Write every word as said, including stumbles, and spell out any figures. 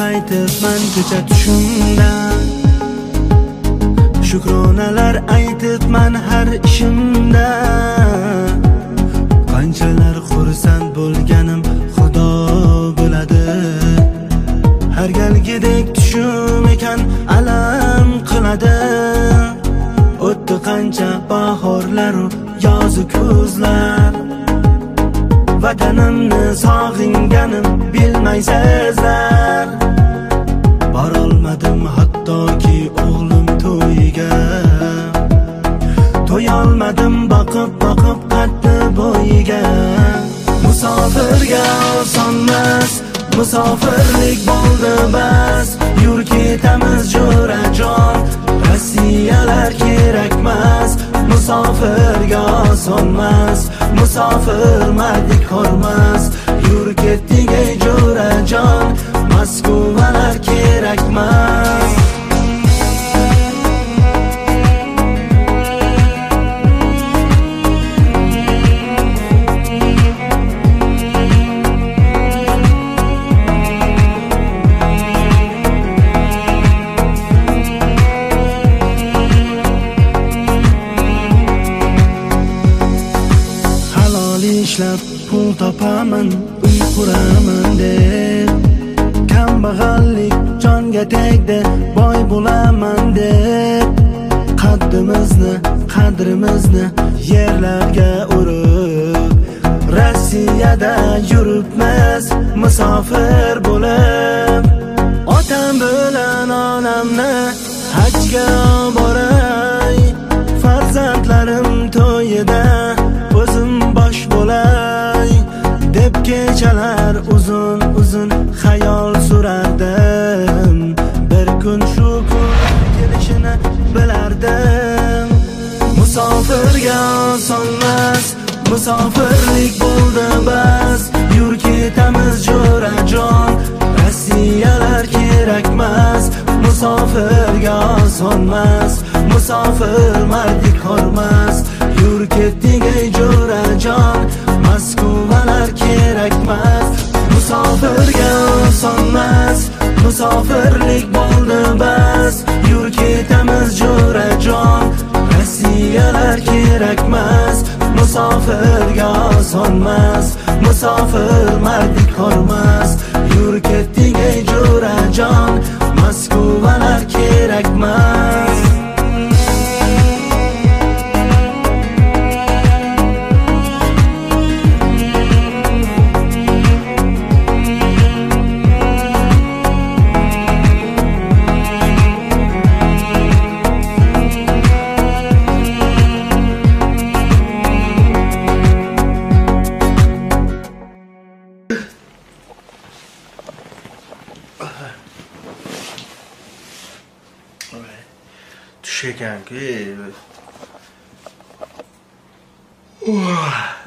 qaytibman kecha tushimdan. Shukronalar aytibman har ishimda. Qanchalar xursand bo'lganim Xudo biladi. Har galgidek tushum ekan alam qiladi. O'tdi qancha bahorlar u yozu kuzlar. Vatanimni sog'inganim bilmaysizlar. Borolmadim hattoki o'g'lim to'yiga. To'yolmadim boqib boqib qaddi bo'yiga. Musofirga osonmas, musofirlik bo'ldi bas. Yur ketamiz jo'rajon, Rossiyalar kerakmas. Musofirga osonmas, musofir mardik hormas. Yur ketdik ey jo'rajon, Moskvalar kerakmas. Ishlab pul topaman, uy quraman deb. Kambag'allik jonga tegdi, boy bo'laman deb. Qaddimizni, qadrimizni yerlarga urib, Rossiyada yuribmiz musofir bo'lib. Otam bilan onamni hajga boray, farzandlarim to'yida o'zim bosh bo'lay deb kechalar uzun uzun xayol surardim. Bir kun shu kun kelishini bilardim. Musofirga osonmas, musofirlik bo'ldi bas. Yur ketamiz jo'rajon, Rossiyalar kerakmas. Musofirga osonmas, musofir mardik hormas. Yur ketdik ey jo'rajon, Moskvalar kerakmas. Musofirga osonmas, musofirlik bo'ldi bas. Yur ketamiz jo'rajon, Rossiyalar kerakmas. Musofirga osonmas, musofir mardik hormas. Yur ketdik ey jo'rajon, Moskvalar kerakmas. Tush ekan-ku.